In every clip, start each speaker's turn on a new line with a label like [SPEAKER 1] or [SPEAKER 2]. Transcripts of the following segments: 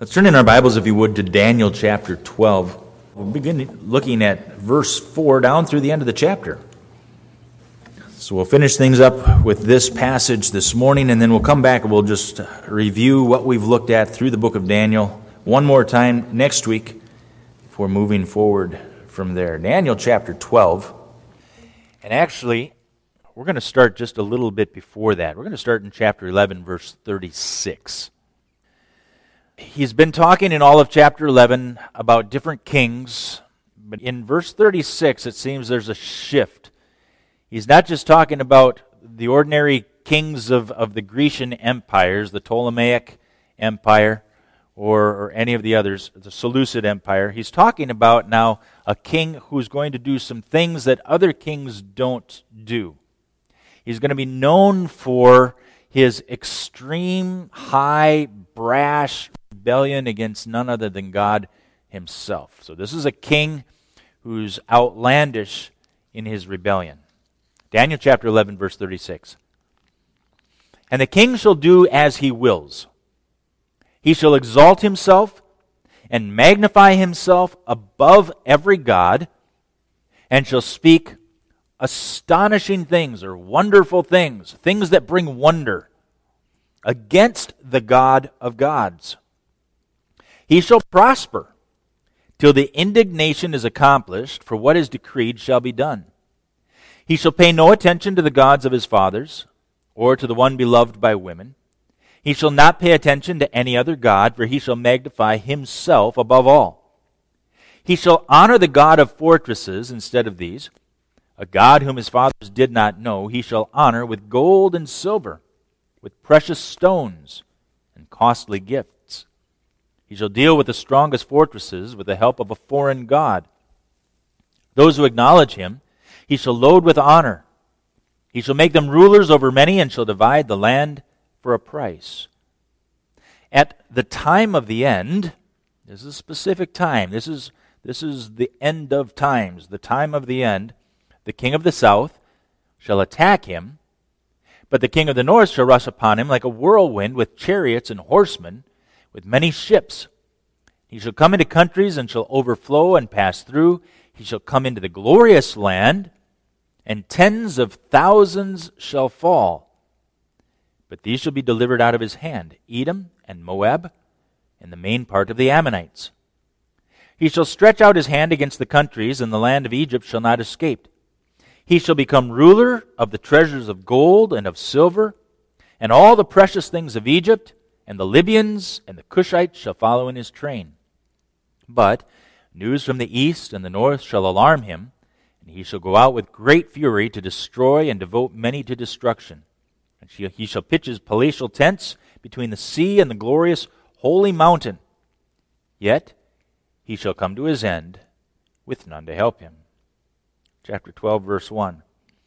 [SPEAKER 1] Let's turn in our Bibles, if you would, to Daniel chapter 12. We'll begin looking at verse 4 down through the end of the chapter. So we'll finish things up with this passage this morning, and then we'll come back and we'll just review what we've looked at through the book of Daniel one more time next week before moving forward from there. Daniel chapter 12. And actually, we're going to start just a little bit before that. We're going to start in chapter 11, verse 36. He's been talking in all of chapter 11 about different kings, but in verse 36 it seems there's a shift. He's not just talking about the ordinary kings of the Grecian empires, the Ptolemaic Empire, or any of the others, the Seleucid Empire. He's talking about now a king who's going to do some things that other kings don't do. He's going to be known for his extreme, high, brash rebellion against none other than God himself. So this is a king who's outlandish in his rebellion. Daniel chapter 11, verse 36. And the king shall do as he wills. He shall exalt himself and magnify himself above every god, and shall speak astonishing things or wonderful things, things that bring wonder, against the God of gods. He shall prosper till the indignation is accomplished, for what is decreed shall be done. He shall pay no attention to the gods of his fathers, or to the one beloved by women. He shall not pay attention to any other god, for he shall magnify himself above all. He shall honor the God of fortresses instead of these, a God whom his fathers did not know. He shall honor with gold and silver, with precious stones and costly gifts. He shall deal with the strongest fortresses with the help of a foreign god. Those who acknowledge him, he shall load with honor. He shall make them rulers over many, and shall divide the land for a price. At the time of the end, this is a specific time. This is the end of times, the time of the end. The king of the south shall attack him, but the king of the north shall rush upon him like a whirlwind with chariots and horsemen, with many ships. He shall come into countries and shall overflow and pass through. He shall come into the glorious land, and tens of thousands shall fall. But these shall be delivered out of his hand, Edom and Moab, and the main part of the Ammonites. He shall stretch out his hand against the countries, and the land of Egypt shall not escape. He shall become ruler of the treasures of gold and of silver, and all the precious things of Egypt, and the Libyans and the Cushites shall follow in his train. But news from the east and the north shall alarm him, and he shall go out with great fury to destroy and devote many to destruction. And he shall pitch his palatial tents between the sea and the glorious holy mountain. Yet he shall come to his end with none to help him. Chapter 12, verse 1.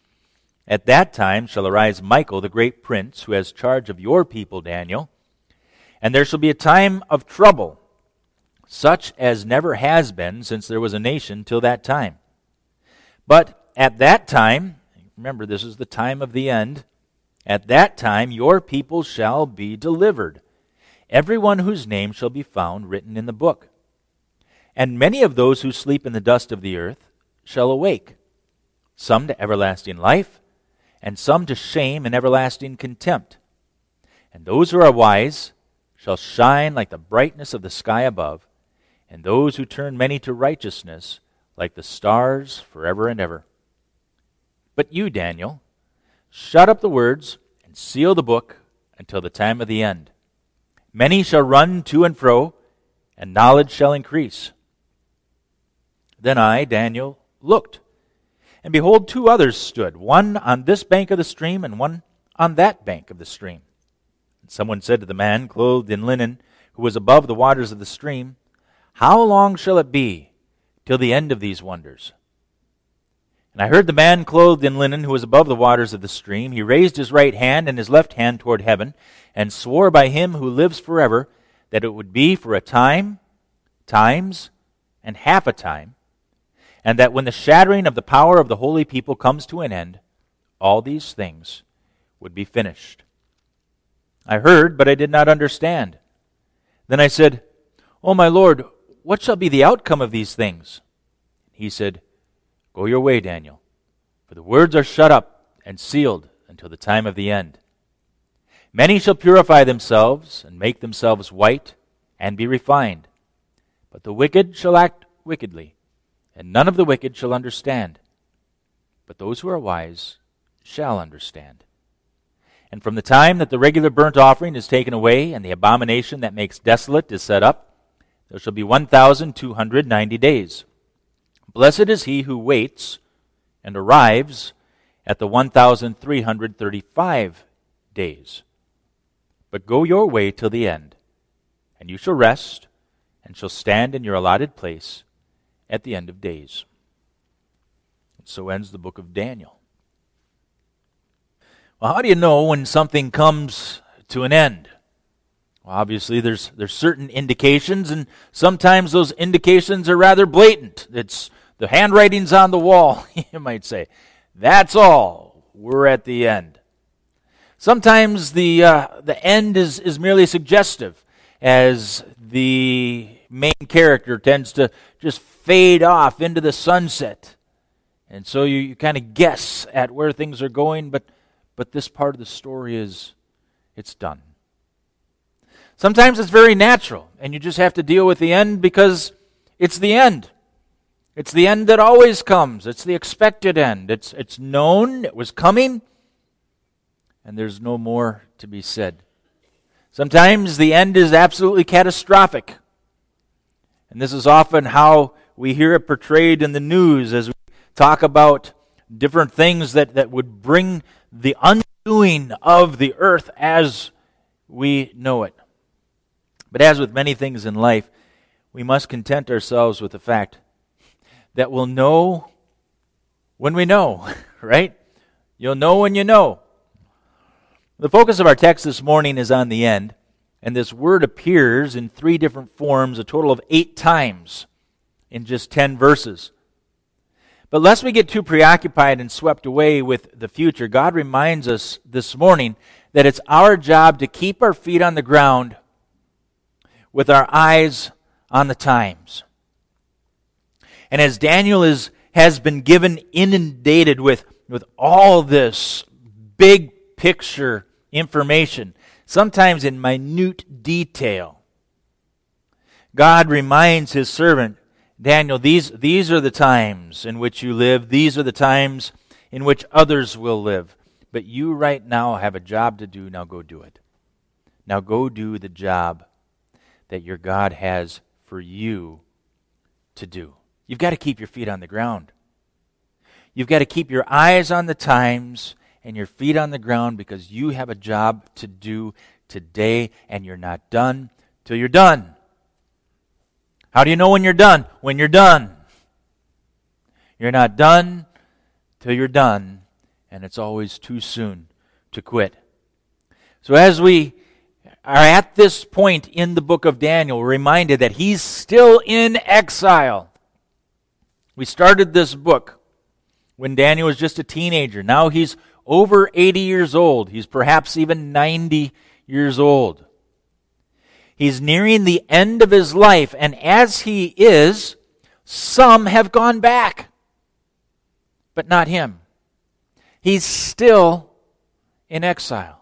[SPEAKER 1] At that time shall arise Michael, the great prince, who has charge of your people, Daniel. And there shall be a time of trouble, such as never has been since there was a nation till that time. But at that time, remember this is the time of the end, at that time your people shall be delivered, everyone whose name shall be found written in the book. And many of those who sleep in the dust of the earth shall awake, some to everlasting life, and some to shame and everlasting contempt. And those who are wise shall shine like the brightness of the sky above, and those who turn many to righteousness like the stars forever and ever. But you, Daniel, shut up the words and seal the book until the time of the end. Many shall run to and fro, and knowledge shall increase. Then I, Daniel, looked, and behold, two others stood, one on this bank of the stream and one on that bank of the stream. And someone said to the man clothed in linen, who was above the waters of the stream, How long shall it be till the end of these wonders? And I heard the man clothed in linen, who was above the waters of the stream. He raised his right hand and his left hand toward heaven, and swore by him who lives forever that it would be for a time, times, and half a time, and that when the shattering of the power of the holy people comes to an end, all these things would be finished. I heard, but I did not understand. Then I said, "O my Lord, what shall be the outcome of these things?" He said, "Go your way, Daniel, for the words are shut up and sealed until the time of the end. Many shall purify themselves and make themselves white and be refined. But the wicked shall act wickedly, and none of the wicked shall understand. But those who are wise shall understand. And from the time that the regular burnt offering is taken away, and the abomination that makes desolate is set up, there shall be 1,290 days. Blessed is he who waits and arrives at the 1,335 days. But go your way till the end, and you shall rest, and shall stand in your allotted place at the end of days." And so ends the book of Daniel. Well, how do you know when something comes to an end? Well, obviously, there's certain indications, and sometimes those indications are rather blatant. It's the handwriting's on the wall, you might say. That's all. We're at the end. Sometimes the end is merely suggestive, as the main character tends to just fade off into the sunset. And so you kind of guess at where things are going, but this part of the story it's done. Sometimes it's very natural, and you just have to deal with the end because it's the end. It's the end that always comes. It's the expected end. It's known, it was coming, and there's no more to be said. Sometimes the end is absolutely catastrophic. And this is often how we hear it portrayed in the news as we talk about different things that would bring the undoing of the earth as we know it. But as with many things in life, we must content ourselves with the fact that we'll know when we know, right? You'll know when you know. The focus of our text this morning is on the end, and this word appears in 3 different forms, a total of 8 times in just 10 verses. But lest we get too preoccupied and swept away with the future, God reminds us this morning that it's our job to keep our feet on the ground with our eyes on the times. And as Daniel has been given inundated with all this big picture information, sometimes in minute detail, God reminds his servant, Daniel, these are the times in which you live. These are the times in which others will live. But you right now have a job to do. Now go do it. Now go do the job that your God has for you to do. You've got to keep your feet on the ground. You've got to keep your eyes on the times and your feet on the ground because you have a job to do today, and you're not done till you're done. How do you know when you're done? When you're done. You're not done till you're done, and it's always too soon to quit. So as we are at this point in the book of Daniel, we're reminded that he's still in exile. We started this book when Daniel was just a teenager. Now he's over 80 years old. He's perhaps even 90 years old. He's nearing the end of his life, and as he is, some have gone back, but not him. He's still in exile.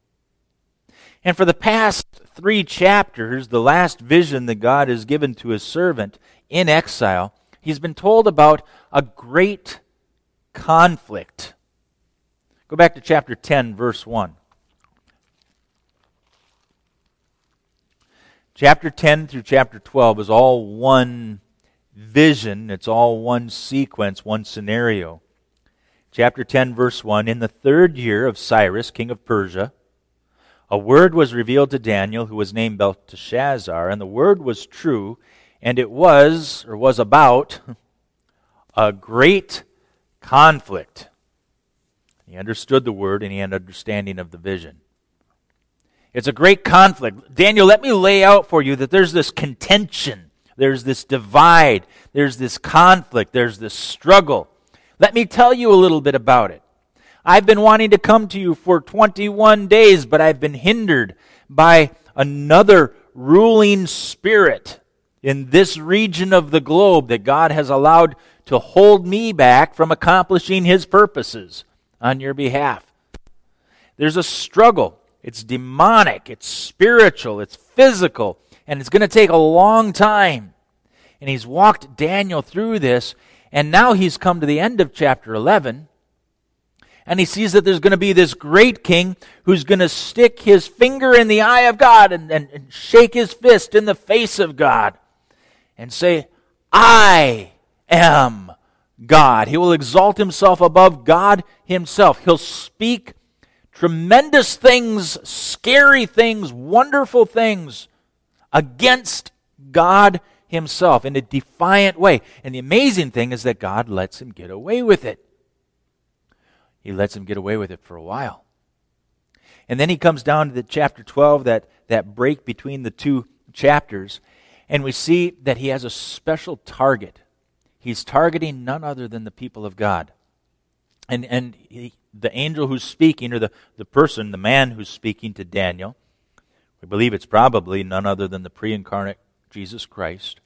[SPEAKER 1] And for the past 3 chapters, the last vision that God has given to his servant in exile, he's been told about a great conflict. Go back to chapter 10, verse 1. Chapter 10 through chapter 12 is all one vision. It's all one sequence, one scenario. Chapter 10, verse 1, in the 3rd year of Cyrus, king of Persia, a word was revealed to Daniel, who was named Belteshazzar, and the word was true, and it was about a great conflict. He understood the word, and he had understanding of the vision. It's a great conflict. Daniel, let me lay out for you that there's this contention, there's this divide, there's this conflict, there's this struggle. Let me tell you a little bit about it. I've been wanting to come to you for 21 days, but I've been hindered by another ruling spirit in this region of the globe that God has allowed to hold me back from accomplishing His purposes on your behalf. There's a struggle. It's demonic, it's spiritual, it's physical, and it's going to take a long time. And He's walked Daniel through this, and now he's come to the end of chapter 11, and he sees that there's going to be this great king who's going to stick his finger in the eye of God and shake his fist in the face of God and say, I am God. He will exalt himself above God himself. He'll speak tremendous things, scary things, wonderful things against God himself in a defiant way. And the amazing thing is that God lets him get away with it. He lets him get away with it for a while. And then he comes down to the chapter 12, that break between the two chapters, and we see that he has a special target. He's targeting none other than the people of God. And the angel who's speaking, or the person, the man who's speaking to Daniel, we believe it's probably none other than the pre-incarnate Jesus Christ.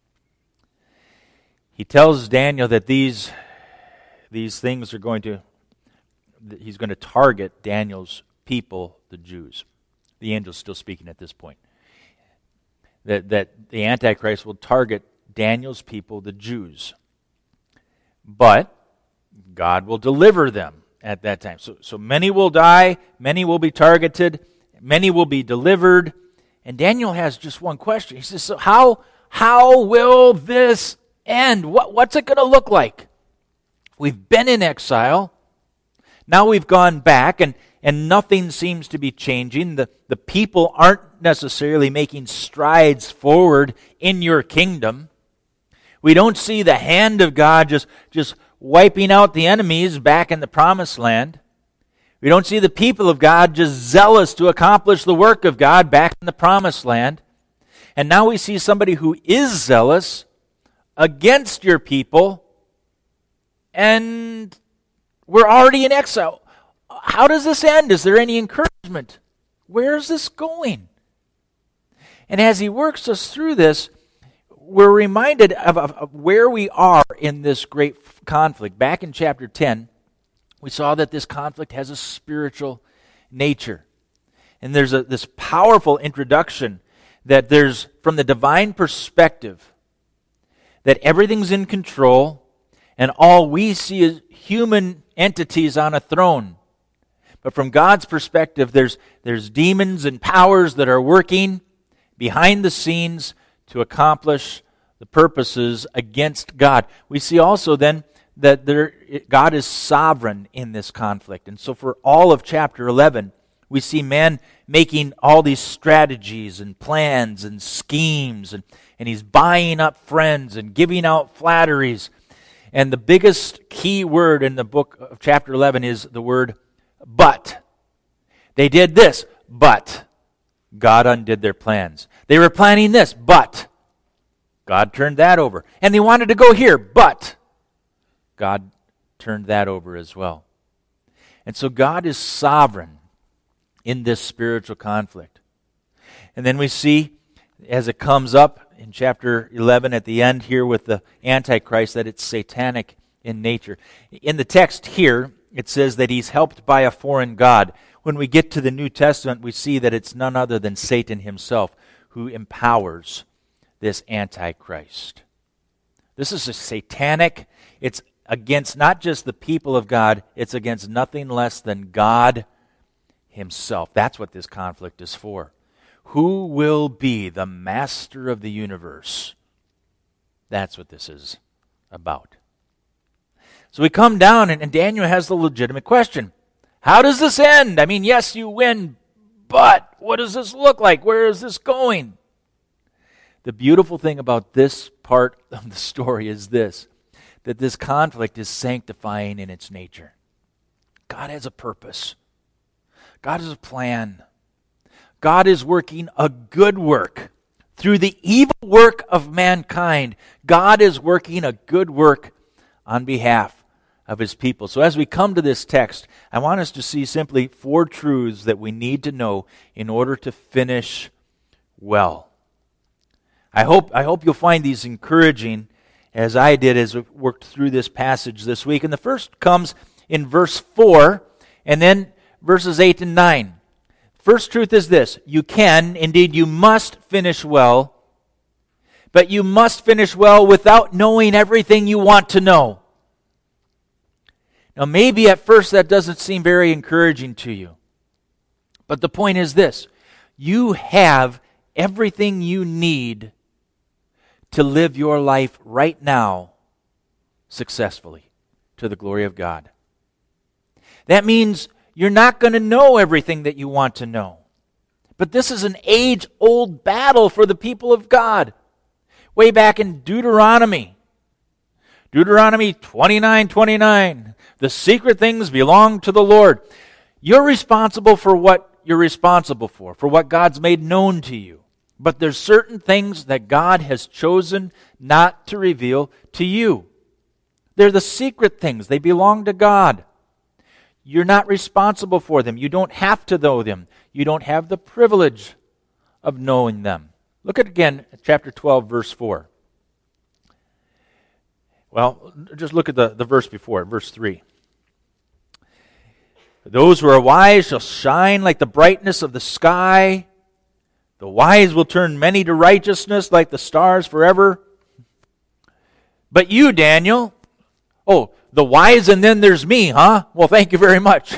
[SPEAKER 1] He tells Daniel that these things are he's going to target Daniel's people, the Jews. The angel's still speaking at this point. That the Antichrist will target Daniel's people, the Jews. But God will deliver them at that time. So many will die, many will be targeted, many will be delivered. And Daniel has just one question. He says, so how will this end? What's it going to look like? We've been in exile. Now we've gone back, and nothing seems to be changing. The people aren't necessarily making strides forward in your kingdom. We don't see the hand of God just wiping out the enemies back in the promised land. We don't see the people of God just zealous to accomplish the work of God back in the promised land. And now we see somebody who is zealous against your people, and we're already in exile. How does this end? Is there any encouragement? Where is this going? And as he works us through this, we're reminded of where we are in this great conflict. Back in chapter 10, we saw that this conflict has a spiritual nature. And there's this powerful introduction that there's, from the divine perspective, that everything's in control, and all we see is human entities on a throne. But from God's perspective, there's demons and powers that are working behind the scenes to accomplish the purposes against God. We see also then that God is sovereign in this conflict. And so for all of chapter 11, we see man making all these strategies and plans and schemes, and he's buying up friends and giving out flatteries. And the biggest key word in the book of chapter 11 is the word but. They did this, but God undid their plans. They were planning this, but God turned that over. And they wanted to go here, but God turned that over as well. And so God is sovereign in this spiritual conflict. And then we see, as it comes up in chapter 11 at the end here with the Antichrist, that it's satanic in nature. In the text here, it says that he's helped by a foreign god. When we get to the New Testament, we see that it's none other than Satan himself who empowers this Antichrist. This is a satanic, it's against not just the people of God, it's against nothing less than God himself. That's what this conflict is for. Who will be the master of the universe? That's what this is about. So we come down, and Daniel has the legitimate question. How does this end? I mean, yes, you win, but what does this look like? Where is this going? The beautiful thing about this part of the story is this, that this conflict is sanctifying in its nature. God has a purpose. God has a plan. God is working a good work. Through the evil work of mankind, God is working a good work on behalf of his people. So as we come to this text, I want us to see simply 4 truths that we need to know in order to finish well. I hope you'll find these encouraging, as I did as we worked through this passage this week. And the first comes in verse 4, and then verses 8 and 9. First truth is this: you can, indeed you must finish well, but you must finish well without knowing everything you want to know. Now maybe at first that doesn't seem very encouraging to you. But the point is this: you have everything you need to live your life right now successfully to the glory of God. That means you're not going to know everything that you want to know. But this is an age-old battle for the people of God. Way back in Deuteronomy 29:29, the secret things belong to the Lord. You're responsible for what you're responsible for what God's made known to you. But there's certain things that God has chosen not to reveal to you. They're the secret things. They belong to God. You're not responsible for them. You don't have to know them. You don't have the privilege of knowing them. Look at again chapter 12, verse 4. Well, just look at the verse before it, verse 3. Those who are wise shall shine like the brightness of the sky. The wise will turn many to righteousness like the stars forever. But you, Daniel, the wise and then there's me, huh? Well, thank you very much.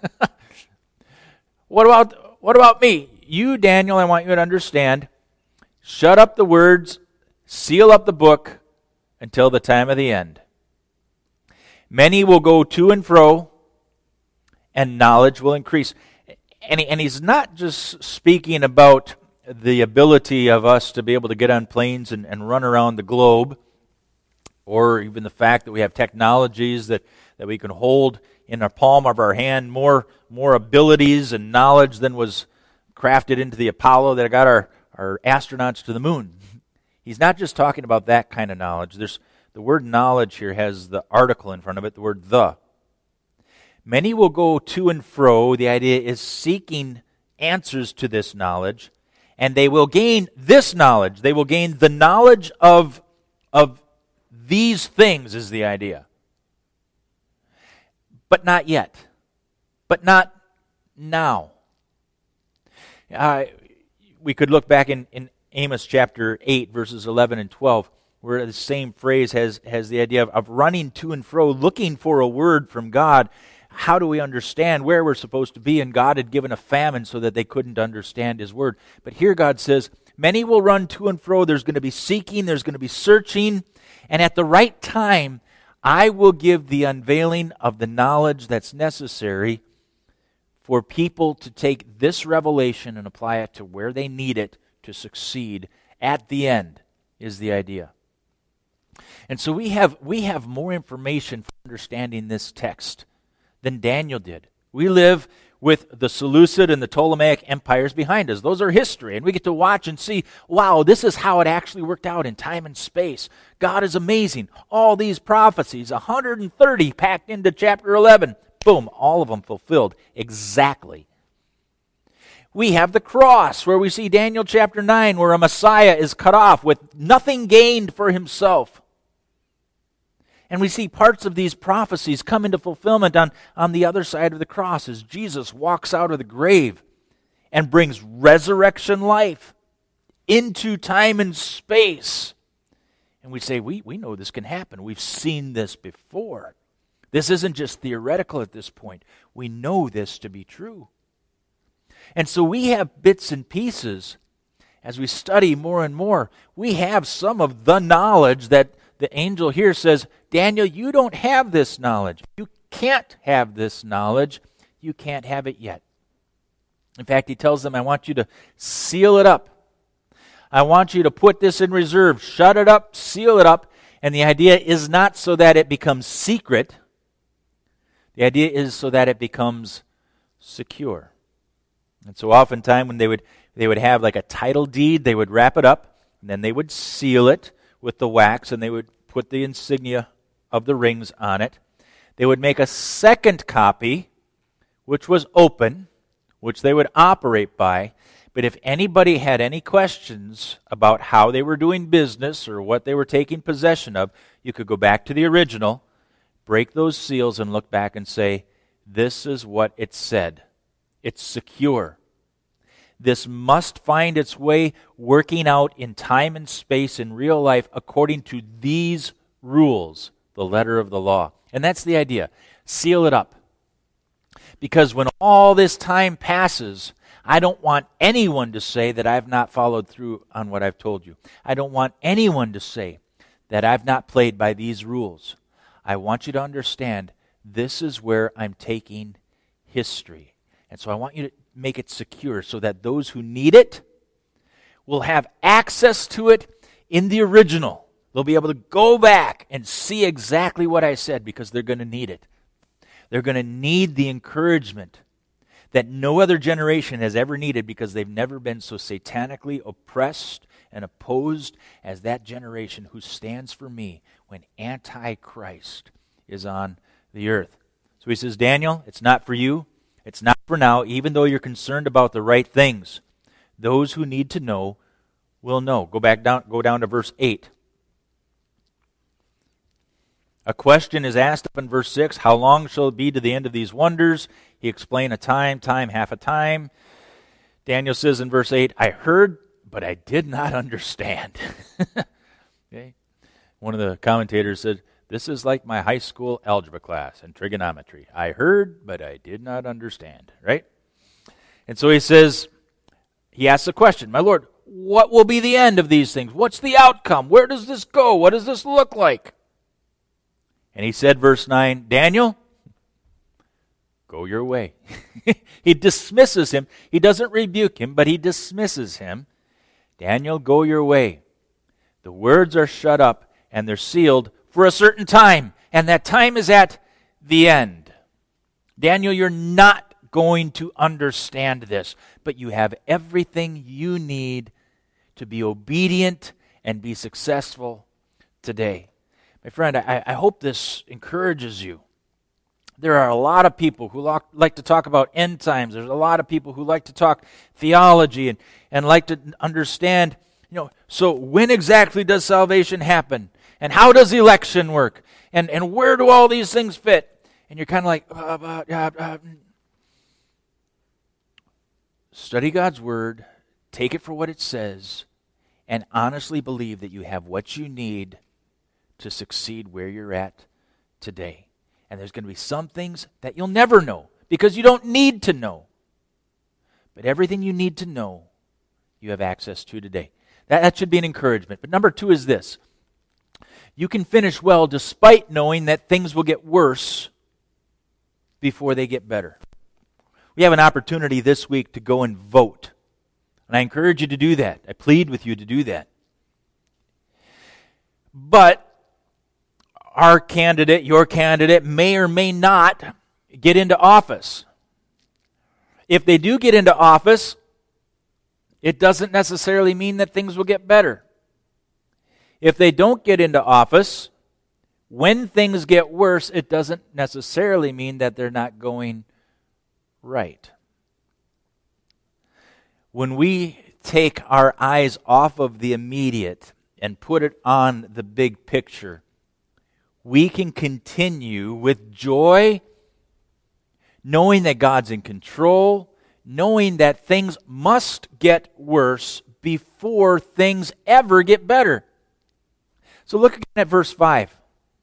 [SPEAKER 1] What about me? You, Daniel, I want you to understand, shut up the words, seal up the book until the time of the end. Many will go to and fro, and knowledge will increase. And he's not just speaking about the ability of us to be able to get on planes and run around the globe, or even the fact that we have technologies that we can hold in the palm of our hand, more abilities and knowledge than was crafted into the Apollo that got our astronauts to the moon. He's not just talking about that kind of knowledge. The word knowledge here has the article in front of it, the word the. Many will go to and fro. The idea is seeking answers to this knowledge, and they will gain this knowledge. They will gain the knowledge of these things is the idea. But not yet. But not now. We could look back in Amos chapter 8, verses 11 and 12, where the same phrase has the idea of running to and fro, looking for a word from God. How do we understand where we're supposed to be? And God had given a famine so that they couldn't understand His word. But here God says, many will run to and fro. There's going to be seeking. There's going to be searching. And at the right time, I will give the unveiling of the knowledge that's necessary for people to take this revelation and apply it to where they need it to succeed at the end, is the idea. And so we have more information for understanding this text than Daniel did. We live with the Seleucid and the Ptolemaic empires behind us. Those are history, and we get to watch and see, wow, this is how it actually worked out in time and space. God is amazing. All these prophecies, 130 packed into chapter 11. Boom, all of them fulfilled exactly. We have the cross, where we see Daniel chapter 9, where a Messiah is cut off with nothing gained for himself. And we see parts of these prophecies come into fulfillment on the other side of the cross as Jesus walks out of the grave and brings resurrection life into time and space. And we say, we know this can happen. We've seen this before. This isn't just theoretical at this point. We know this to be true. And so we have bits and pieces as we study more and more. We have some of the knowledge that the angel here says, Daniel, you don't have this knowledge. You can't have this knowledge. You can't have it yet. In fact, he tells them, I want you to seal it up. I want you to put this in reserve. Shut it up, seal it up. And the idea is not so that it becomes secret. The idea is so that it becomes secure. And so oftentimes when they would have like a title deed, they would wrap it up, and then they would seal it with the wax, and they would put the insignia of the rings on it. They would make a second copy, which was open, which they would operate by. But if anybody had any questions about how they were doing business or what they were taking possession of, you could go back to the original, break those seals, and look back and say, this is what it said. It's secure. This must find its way working out in time and space in real life according to these rules, the letter of the law. And that's the idea. Seal it up. Because when all this time passes, I don't want anyone to say that I've not followed through on what I've told you. I don't want anyone to say that I've not played by these rules. I want you to understand this is where I'm taking history. And so I want you to make it secure so that those who need it will have access to it in the original. They'll be able to go back and see exactly what I said because they're going to need it. They're going to need the encouragement that no other generation has ever needed because they've never been so satanically oppressed and opposed as that generation who stands for me when Antichrist is on the earth. So he says, Daniel, it's not for you. It's not for now, even though you're concerned about the right things. Those who need to know will know. Go down to verse 8. A question is asked up in verse 6, how long shall it be to the end of these wonders? He explained a time, half a time. Daniel says in verse 8, I heard, but I did not understand. Okay? One of the commentators said, this is like my high school algebra class and trigonometry. I heard, but I did not understand. Right? And so he says, he asks a question, my Lord, what will be the end of these things? What's the outcome? Where does this go? What does this look like? And he said, verse 9, Daniel, go your way. He dismisses him. He doesn't rebuke him, but he dismisses him. Daniel, go your way. The words are shut up and they're sealed for a certain time, and that time is at the end. Daniel, you're not going to understand this, but you have everything you need to be obedient and be successful today. My friend, I hope this encourages you. There are a lot of people who like to talk about end times. There's a lot of people who like to talk theology and like to understand, so when exactly does salvation happen? And how does election work? And where do all these things fit? And you're kind of like, study God's Word, take it for what it says, and honestly believe that you have what you need to succeed where you're at today. And there's going to be some things that you'll never know because you don't need to know. But everything you need to know, you have access to today. That should be an encouragement. But number 2 is this. You can finish well despite knowing that things will get worse before they get better. We have an opportunity this week to go and vote. And I encourage you to do that. I plead with you to do that. But our candidate, your candidate, may or may not get into office. If they do get into office, it doesn't necessarily mean that things will get better. If they don't get into office, when things get worse, it doesn't necessarily mean that they're not going right. When we take our eyes off of the immediate and put it on the big picture, we can continue with joy, knowing that God's in control, knowing that things must get worse before things ever get better. So look again at verse 5.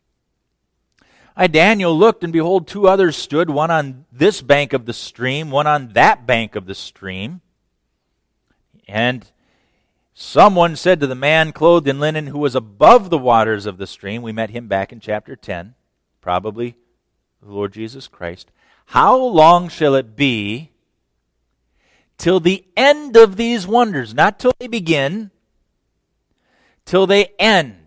[SPEAKER 1] I, Daniel, looked, and behold, 2 others stood, one on this bank of the stream, one on that bank of the stream. And someone said to the man clothed in linen who was above the waters of the stream, we met him back in chapter 10, probably the Lord Jesus Christ, how long shall it be till the end of these wonders? Not till they begin, till they end.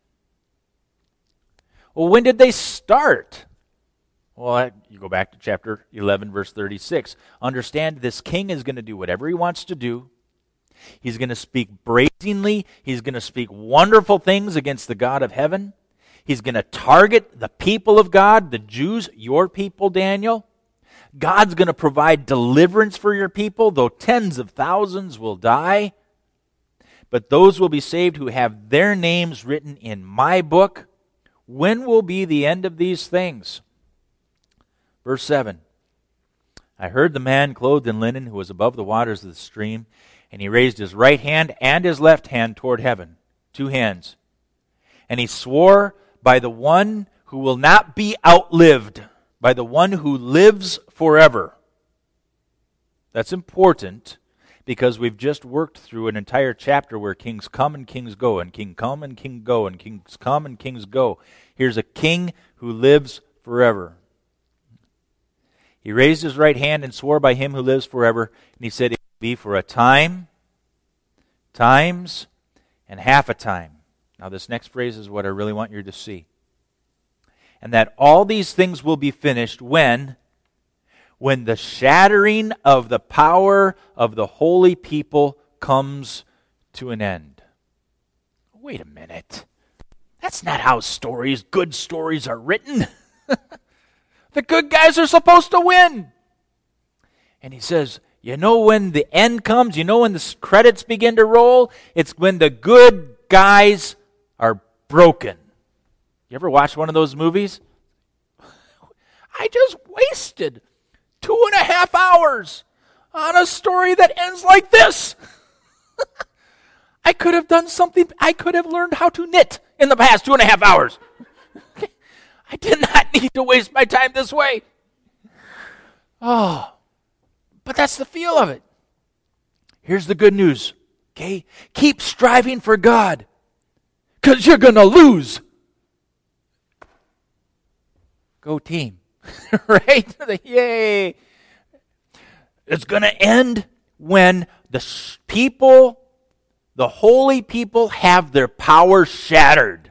[SPEAKER 1] Well, when did they start? Well, you go back to chapter 11, verse 36. Understand, this king is going to do whatever he wants to do. He's going to speak brazenly. He's going to speak wonderful things against the God of heaven. He's going to target the people of God, the Jews, your people, Daniel. God's going to provide deliverance for your people, though tens of thousands will die. But those will be saved who have their names written in my book. When will be the end of these things? Verse 7. I heard the man clothed in linen who was above the waters of the stream, and he raised his right hand and his left hand toward heaven, 2 hands. And he swore by the one who will not be outlived, by the one who lives forever. That's important because we've just worked through an entire chapter where kings come and kings go, and king come and king go, and kings come and kings go. Here's a king who lives forever. He raised his right hand and swore by him who lives forever, and he said, it will be for a time, times, and half a time. Now this next phrase is what I really want you to see. And that all these things will be finished when the shattering of the power of the holy people comes to an end. Wait a minute. That's not how good stories are written. The good guys are supposed to win. And he says, you know when the end comes, you know when the credits begin to roll? It's when the good guys are broken. You ever watch one of those movies? I just wasted 2.5 hours on a story that ends like this. I could have done something. I could have learned how to knit in the past 2.5 hours. I did not need to waste my time this way. Oh, but that's the feel of it. Here's the good news, okay? Keep striving for God, because you're going to lose. Go team. Right? Yay. It's going to end when the people, the holy people, have their power shattered.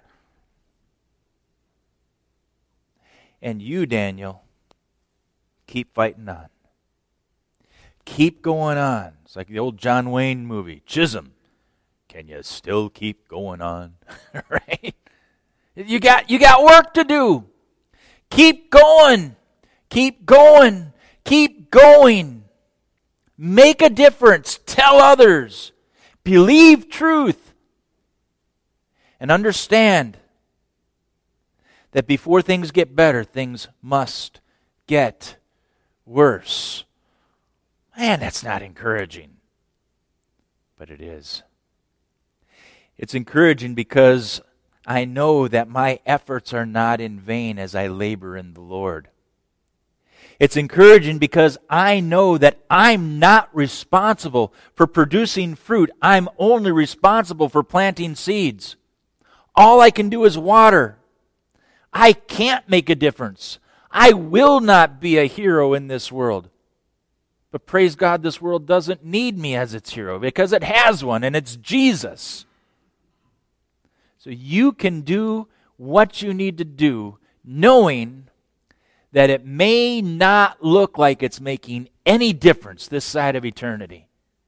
[SPEAKER 1] And you, Daniel, keep fighting on. Keep going on. It's like the old John Wayne movie, Chisholm. Can you still keep going on? Right? You got work to do. Keep going. Keep going. Keep going. Make a difference. Tell others. Believe truth. And understand that before things get better, things must get worse. Man, that's not encouraging. But it is. It's encouraging because I know that my efforts are not in vain as I labor in the Lord. It's encouraging because I know that I'm not responsible for producing fruit. I'm only responsible for planting seeds. All I can do is water. I can't make a difference. I will not be a hero in this world. But praise God, this world doesn't need me as its hero because it has one, and it's Jesus. So you can do what you need to do, knowing that it may not look like it's making any difference this side of eternity.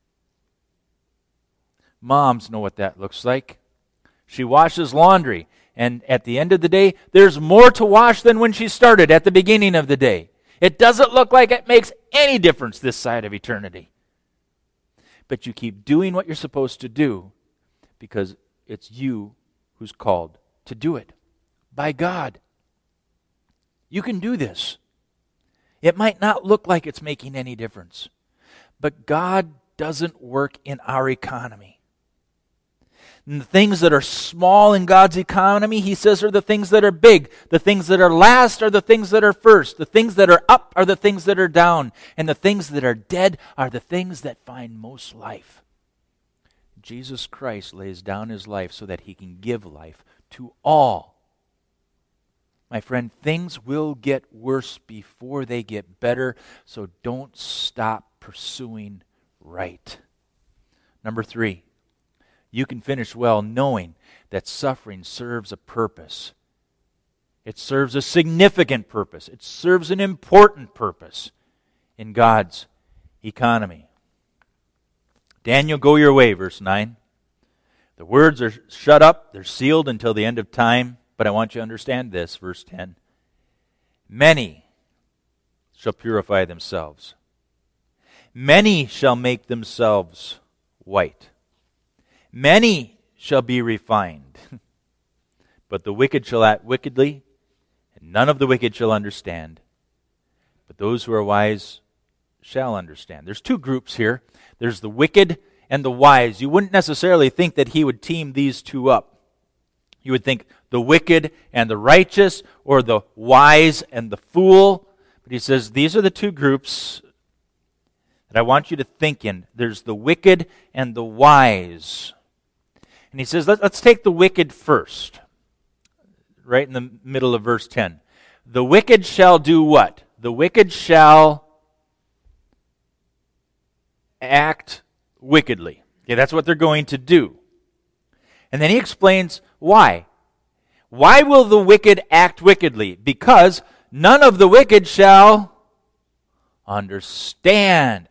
[SPEAKER 1] Moms know what that looks like. She washes laundry, and at the end of the day, there's more to wash than when she started at the beginning of the day. It doesn't look like it makes any difference this side of eternity. But you keep doing what you're supposed to do because it's you who's called to do it by God. You can do this. It might not look like it's making any difference, but God doesn't work in our economy. And the things that are small in God's economy, He says, are the things that are big. The things that are last are the things that are first. The things that are up are the things that are down. And the things that are dead are the things that find most life. Jesus Christ lays down His life so that He can give life to all. My friend, things will get worse before they get better, so don't stop pursuing right. Number 3, you can finish well knowing that suffering serves a purpose. It serves a significant purpose. It serves an important purpose in God's economy. Daniel, go your way, verse 9. The words are shut up, they're sealed until the end of time. But I want you to understand this, verse 10. Many shall purify themselves. Many shall make themselves white. Many shall be refined. But the wicked shall act wickedly, and none of the wicked shall understand. But those who are wise shall understand. There's two groups here. There's the wicked and the wise. You wouldn't necessarily think that he would team these two up. You would think the wicked and the righteous, or the wise and the fool. But he says these are the two groups that I want you to think in. There's the wicked and the wise. And he says, let's take the wicked first. Right in the middle of verse 10. The wicked shall do what? The wicked shall act wickedly. Okay, that's what they're going to do. And then he explains why. Why will the wicked act wickedly? Because none of the wicked shall understand.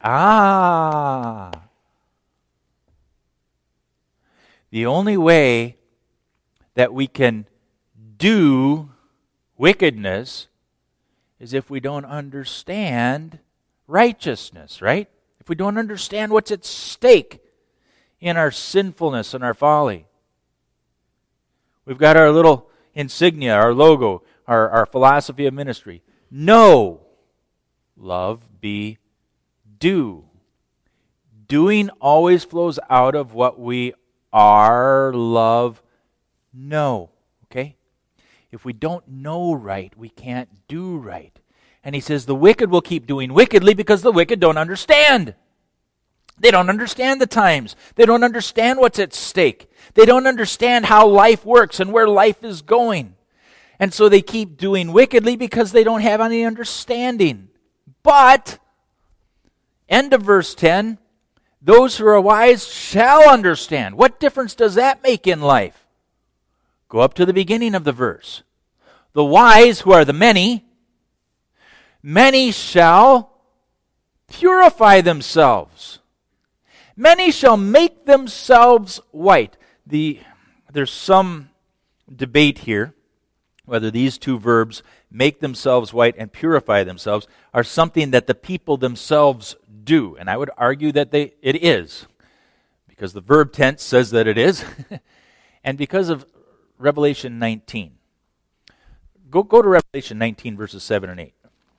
[SPEAKER 1] The only way that we can do wickedness is if we don't understand righteousness, right? If we don't understand what's at stake in our sinfulness and our folly. We've got our little insignia, our logo, our philosophy of ministry. Know, love, be, do. Doing always flows out of what we are, love, know. Okay? If we don't know right, we can't do right. And he says the wicked will keep doing wickedly because the wicked don't understand. They don't understand the times. They don't understand what's at stake. They don't understand how life works and where life is going. And so they keep doing wickedly because they don't have any understanding. But, end of verse 10, those who are wise shall understand. What difference does that make in life? Go up to the beginning of the verse. The wise, who are the many shall purify themselves. Many shall make themselves white. There's some debate here whether these two verbs, make themselves white and purify themselves, are something that the people themselves do. And I would argue that it is, because the verb tense says that it is, and because of Revelation 19. Go to Revelation 19, verses 7 and 8.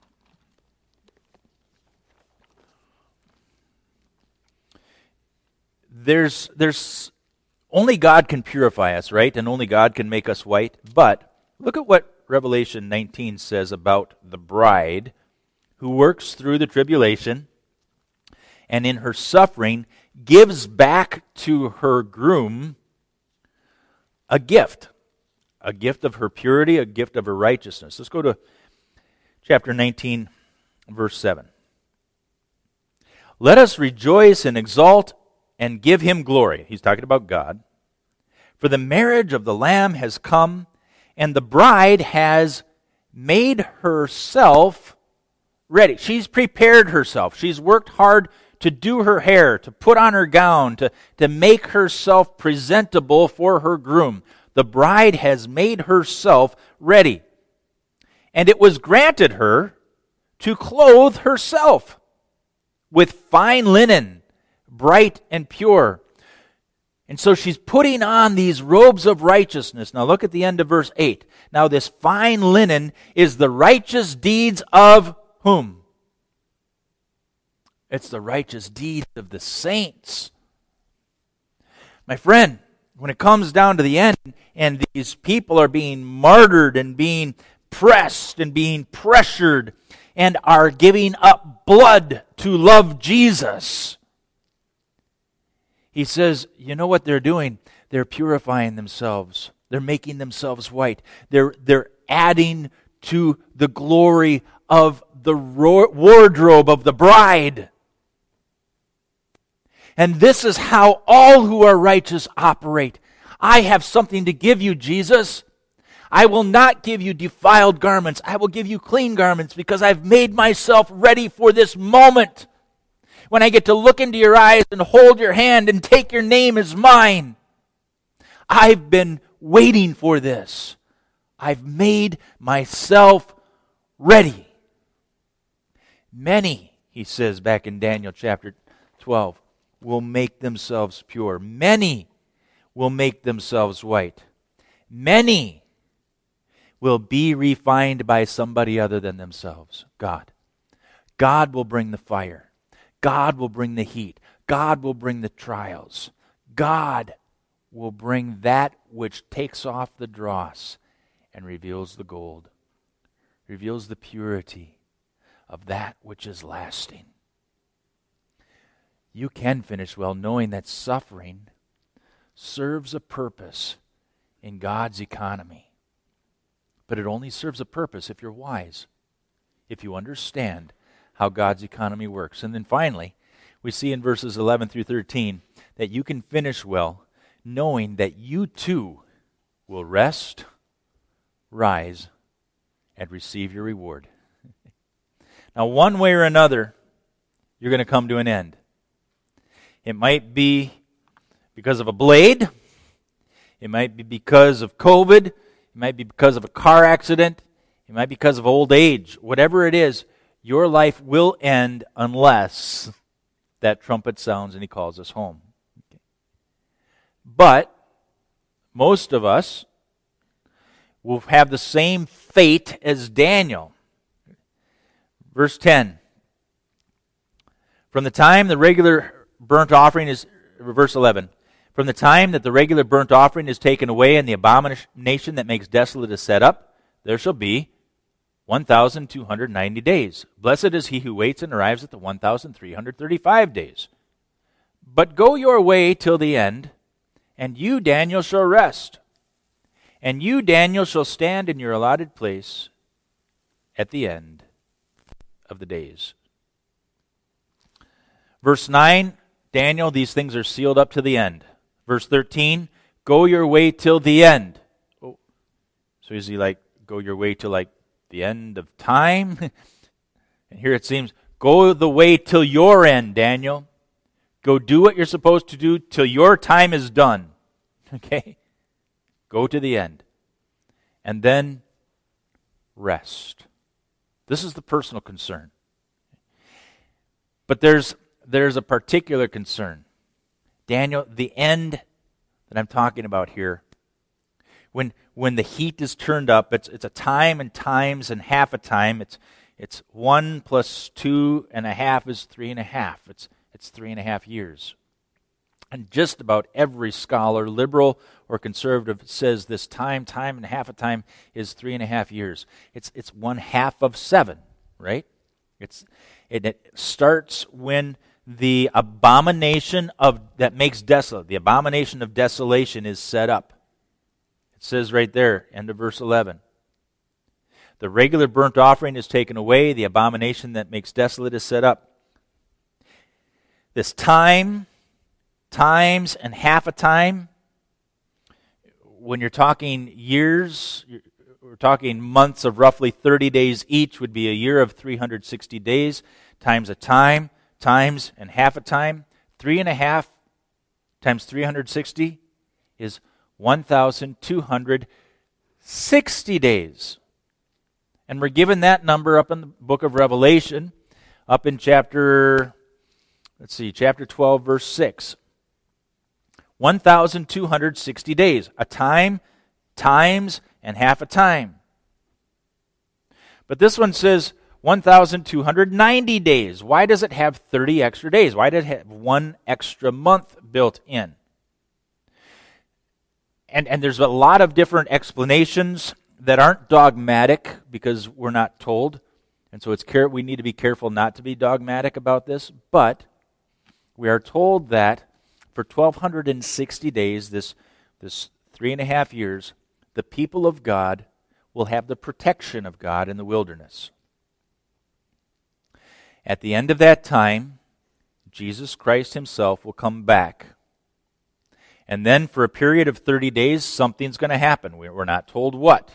[SPEAKER 1] There's only God can purify us, right? And only God can make us white. But look at what Revelation 19 says about the bride who works through the tribulation and in her suffering gives back to her groom a gift of her purity, a gift of her righteousness. Let's go to chapter 19, verse 7. Let us rejoice and exult and give him glory. He's talking about God. For the marriage of the Lamb has come, and the bride has made herself ready. She's prepared herself. She's worked hard to do her hair, to put on her gown, to make herself presentable for her groom. The bride has made herself ready. And it was granted her to clothe herself with fine linen, bright and pure. And so she's putting on these robes of righteousness. Now look at the end of verse 8. Now this fine linen is the righteous deeds of whom? It's the righteous deeds of the saints. My friend, when it comes down to the end and these people are being martyred and being pressed and being pressured and are giving up blood to love Jesus, he says, you know what they're doing? They're purifying themselves. They're making themselves white. They're adding to the glory of the wardrobe of the bride. And this is how all who are righteous operate. I have something to give you, Jesus. I will not give you defiled garments. I will give you clean garments because I've made myself ready for this moment. When I get to look into your eyes and hold your hand and take your name as mine. I've been waiting for this. I've made myself ready. Many, he says back in Daniel chapter 12, will make themselves pure. Many will make themselves white. Many will be refined by somebody other than themselves, God. God will bring the fire. God will bring the heat. God will bring the trials. God will bring that which takes off the dross and reveals the gold, reveals the purity of that which is lasting. You can finish well knowing that suffering serves a purpose in God's economy. But it only serves a purpose if you're wise, if you understand how God's economy works. And then finally, we see in verses 11 through 13 that you can finish well knowing that you too will rest, rise, and receive your reward. Now, one way or another, you're going to come to an end. It might be because of a blade. It might be because of COVID. It might be because of a car accident. It might be because of old age. Whatever it is, your life will end unless that trumpet sounds and he calls us home. Okay. But most of us will have the same fate as Daniel. Verse 10. From the time the regular burnt offering is, verse 11, from the time that the regular burnt offering is taken away and the abomination that makes desolate is set up, there shall be 1,290 days. Blessed is he who waits and arrives at the 1,335 days. But go your way till the end, and you, Daniel, shall rest. And you, Daniel, shall stand in your allotted place at the end of the days. Verse 9, Daniel, these things are sealed up to the end. Verse 13, go your way till the end. Oh, so is he like, go your way till like the end of time? And here it seems, go the way till your end, Daniel. Go do what you're supposed to do till your time is done. Okay? Go to the end. And then rest. This is the personal concern. But there's a particular concern. Daniel, the end that I'm talking about here, when the heat is turned up, it's a time and times and half a time. It's 1 plus 2.5 is 3.5. It's 3.5 years. And just about every scholar, liberal or conservative, says this time and half a time is 3.5 years. It's 1/2 of 7, right? It starts when the abomination that makes desolate, the abomination of desolation is set up. It says right there, end of verse 11. The regular burnt offering is taken away, the abomination that makes desolate is set up. This times, and half a time, when you're talking years, we're talking months of roughly 30 days each, would be a year of 360 days, times a time, times and half a time. 3.5 times 360 is 1,260 days. And we're given that number up in the book of Revelation, up in chapter 12, verse 6. 1,260 days. A time, times, and half a time. But this one says 1,290 days. Why does it have 30 extra days? Why did it have 1 extra month built in? And there's a lot of different explanations that aren't dogmatic because we're not told. And so we need to be careful not to be dogmatic about this. But we are told that for 1,260 days, this 3.5 years, the people of God will have the protection of God in the wilderness. At the end of that time, Jesus Christ himself will come back. And then for a period of 30 days, something's going to happen. We're not told what.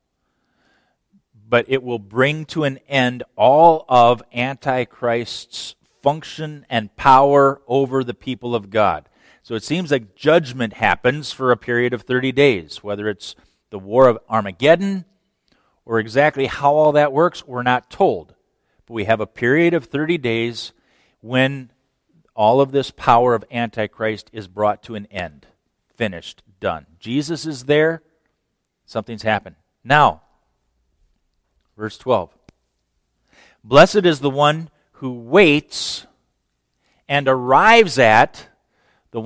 [SPEAKER 1] But it will bring to an end all of Antichrist's function and power over the people of God. So it seems like judgment happens for a period of 30 days. Whether it's the war of Armageddon or exactly how all that works, we're not told. But we have a period of 30 days when all of this power of Antichrist is brought to an end. Finished, done. Jesus is there. Something's happened. Now, verse 12. Blessed is the one who waits and arrives at the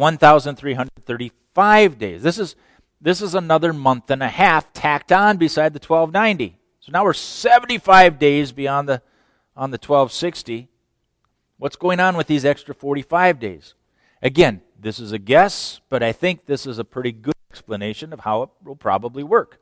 [SPEAKER 1] 1,335 days. This is another month and a half tacked on beside the 1290. So now we're 75 days beyond on the 1260. What's going on with these extra 45 days? Again, this is a guess, but I think this is a pretty good explanation of how it will probably work.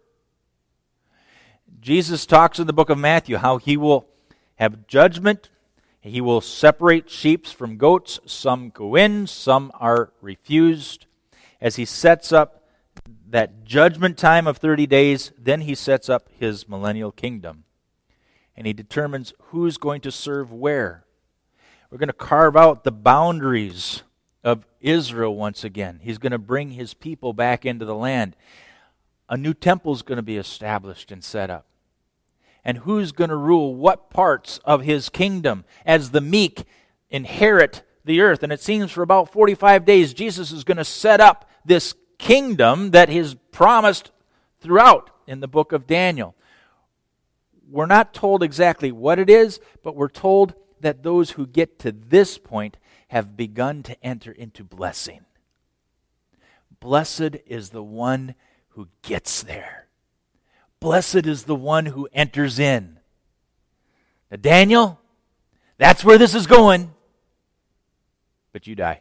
[SPEAKER 1] Jesus talks in the book of Matthew how he will have judgment. He will separate sheep from goats. Some go in, some are refused. As he sets up that judgment time of 30 days, then he sets up his millennial kingdom. And he determines who's going to serve where. We're going to carve out the boundaries of Israel once again. He's going to bring his people back into the land. A new temple is going to be established and set up. And who's going to rule what parts of his kingdom as the meek inherit the earth? And it seems for about 45 days, Jesus is going to set up this kingdom that he's promised throughout in the book of Daniel. We're not told exactly what it is, but we're told that those who get to this point have begun to enter into blessing. Blessed is the one who gets there. Blessed is the one who enters in. Now, Daniel, that's where this is going. But you die.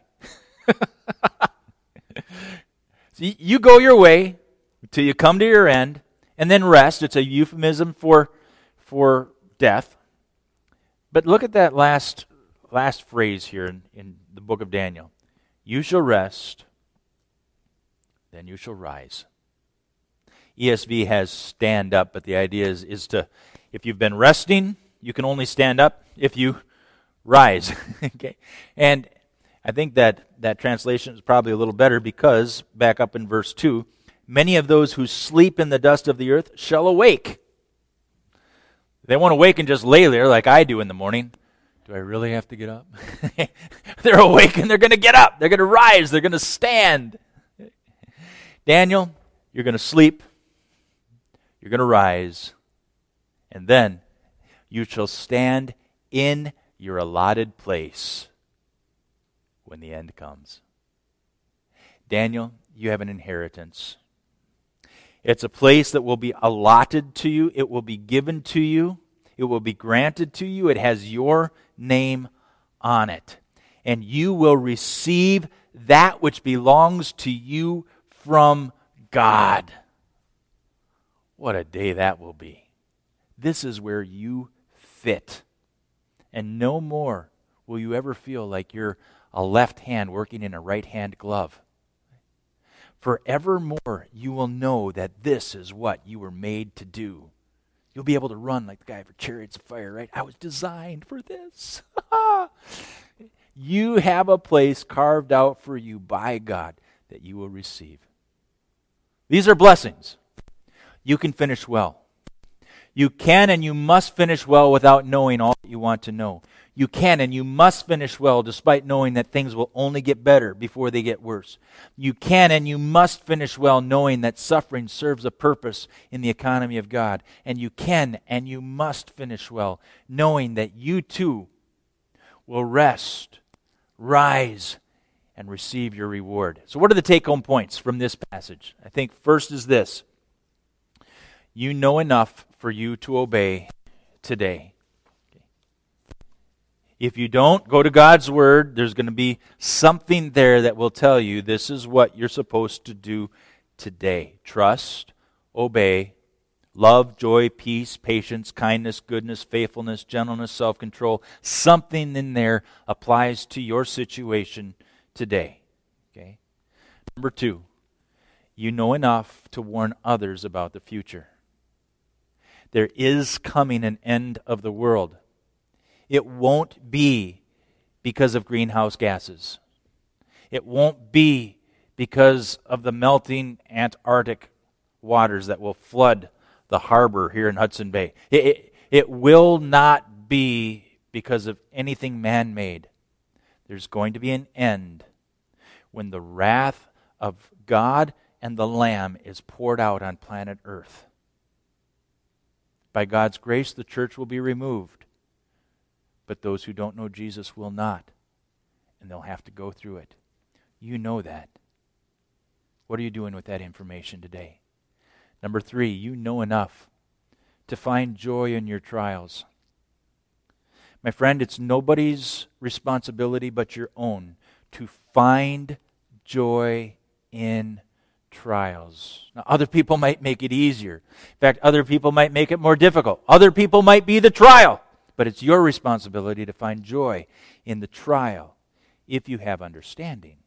[SPEAKER 1] So you go your way until you come to your end, and then rest. It's a euphemism for death. But look at that last phrase here in the book of Daniel. You shall rest, then you shall rise. ESV has stand up, but the idea is to, if you've been resting, you can only stand up if you rise. Okay, and I think that translation is probably a little better because, back up in verse 2, many of those who sleep in the dust of the earth shall awake. They won't awake and just lay there like I do in the morning. Do I really have to get up? They're awake and they're going to get up. They're going to rise. They're going to stand. Daniel, you're going to sleep. You're going to rise. And then you shall stand in your allotted place when the end comes. Daniel, you have an inheritance. It's a place that will be allotted to you. It will be given to you. It will be granted to you. It has your name on it. And you will receive that which belongs to you from God. What a day that will be. This is where you fit. And no more will you ever feel like you're a left hand working in a right hand glove. Forevermore, you will know that this is what you were made to do. You'll be able to run like the guy for Chariots of Fire, right? I was designed for this. You have a place carved out for you by God that you will receive. These are blessings. You can finish well. You can and you must finish well without knowing all that you want to know. You can and you must finish well despite knowing that things will only get better before they get worse. You can and you must finish well knowing that suffering serves a purpose in the economy of God. And you can and you must finish well knowing that you too will rest, rise, and receive your reward. So what are the take-home points from this passage? I think first is this. You know enough for you to obey today. If you don't go to God's Word, there's going to be something there that will tell you this is what you're supposed to do today. Trust, obey, love, joy, peace, patience, kindness, goodness, faithfulness, gentleness, self-control. Something in there applies to your situation today. Okay? Number 2, you know enough to warn others about the future. There is coming an end of the world. It won't be because of greenhouse gases. It won't be because of the melting Antarctic waters that will flood the harbor here in Hudson Bay. It will not be because of anything man-made. There's going to be an end when the wrath of God and the Lamb is poured out on planet Earth. By God's grace, the church will be removed, but those who don't know Jesus will not, and they'll have to go through it. You know that. What are you doing with that information today? Number 3, you know enough to find joy in your trials. My friend, it's nobody's responsibility but your own to find joy in trials. Now, other people might make it easier. In fact, other people might make it more difficult. Other people might be the trial. But it's your responsibility to find joy in the trial. If you have understanding,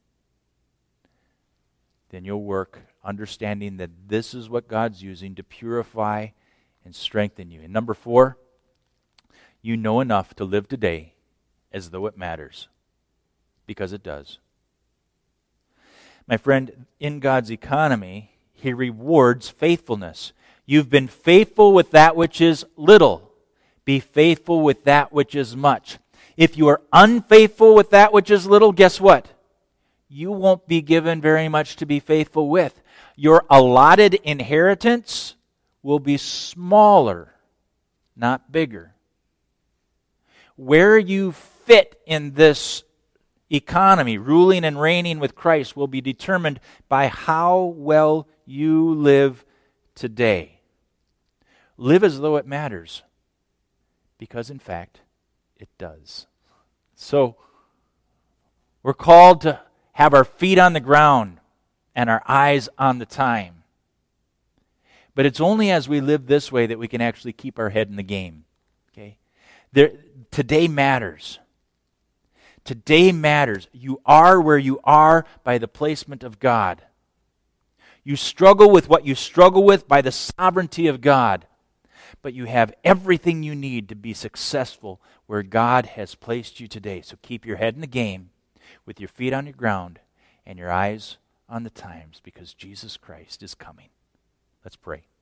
[SPEAKER 1] then you'll work understanding that this is what God's using to purify and strengthen you. And number 4, you know enough to live today as though it matters, because it does. My friend, in God's economy, He rewards faithfulness. You've been faithful with that which is little. Be faithful with that which is much. If you are unfaithful with that which is little, guess what? You won't be given very much to be faithful with. Your allotted inheritance will be smaller, not bigger. Where you fit in this economy, ruling and reigning with Christ, will be determined by how well you live today. Live as though it matters, because in fact, it does. So, we're called to have our feet on the ground and our eyes on the time. But it's only as we live this way that we can actually keep our head in the game. Okay? Today matters. Today matters. You are where you are by the placement of God. You struggle with what you struggle with by the sovereignty of God. But you have everything you need to be successful where God has placed you today. So keep your head in the game with your feet on your ground and your eyes on the times, because Jesus Christ is coming. Let's pray.